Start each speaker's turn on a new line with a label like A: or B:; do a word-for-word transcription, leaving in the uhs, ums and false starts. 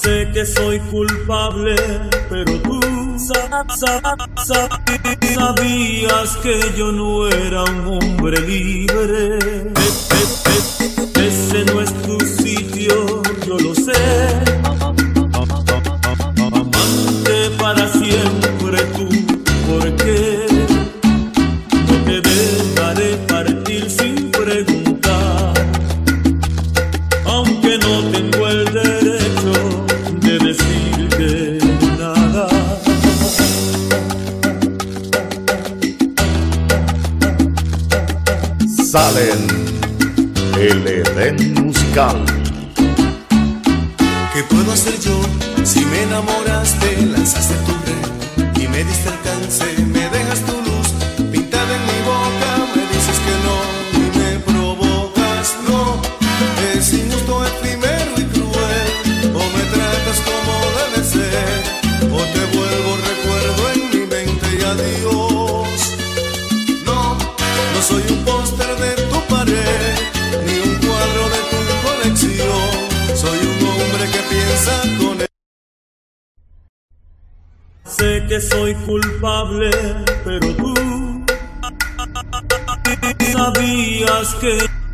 A: Sé que soy culpable, pero tú sa sa sa sabías que yo no era un hombre libre. E e e ese no es tu sitio, yo lo sé. Amante para siempre tú, ¿por qué? No te dejaré partir sin preguntar, aunque no tengo el derecho de decirte nada.
B: Salen el Edén musical.
C: ¿Qué puedo hacer yo si me enamoraste? Lanzaste tu red y me diste alcance. Me dejas tu luz pintada en mi boca. Me dices que no y me provocas. No, es injusto, efímero y cruel. O me tratas como debe ser, o te vuelvo recuerdo en mi mente y adiós. No, no soy un póster de tu pared, ni un cuadro de tu colección. Soy un hombre que piensa con él.
A: Sé que soy culpable, pero tú sabías que